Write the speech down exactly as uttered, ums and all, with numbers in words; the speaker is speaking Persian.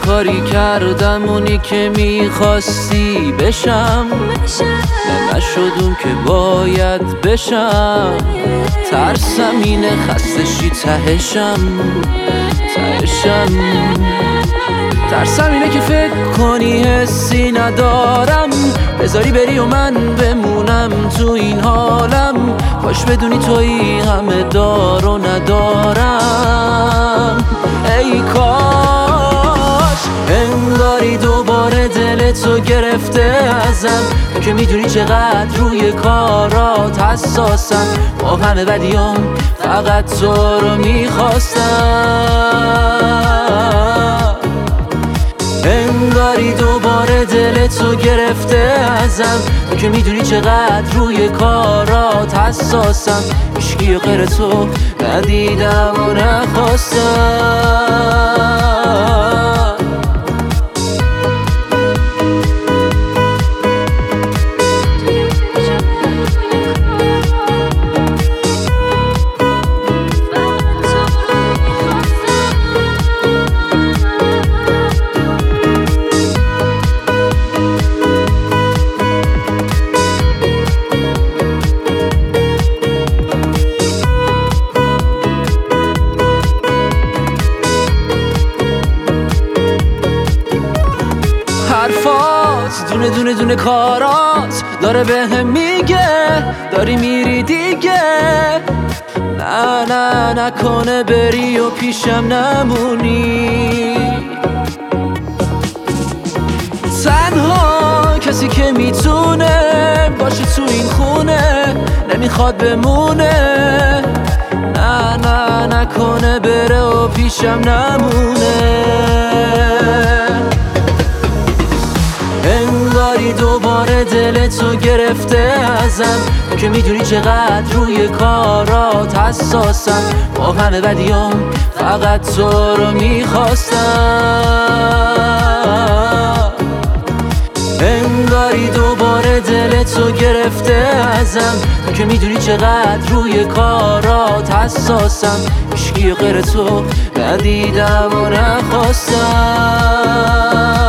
کاری کردم اونی که میخواستی بشم، نه نشد اون که باید بشم. ترسم اینه خسته شی تهشم تهشم ترسم اینه که فکر کنی حسی ندارم، بذاری بری و من بمونم تو این حالم. کاش بدونی تویی همه دار و ندارم. ای کاش انگاری دوباره دلتو گرفته ازم، که میدونی چقدر روی کارات حساسم. با همه بدیام فقط تو رو میخواستم. انگاری دوباره دلتو گرفته ازم، که میدونی چقدر روی کارات حساسم. هیچکی غیر تو ندیدم و نخواستم. حرفات دونه دونه دونه کارات داره بهم میگه داری میری دیگه. نه نه نکنه بری و پیشم نمونی. تنها کسی که میتونه باشه تو این خونه نمیخواد بمونه. نه نه نکنه بره و پیشم نمونه. انگاری دوباره دلتو گرفته ازم، که میدونی چقدر روی کارات حساسم. با همه بدیام فقط تو رو میخواستم. انگاری دوباره دلتو گرفته ازم، که میدونی چقدر روی کارات حساسم. هیچکی غیر تو ندیدم و نخواستم.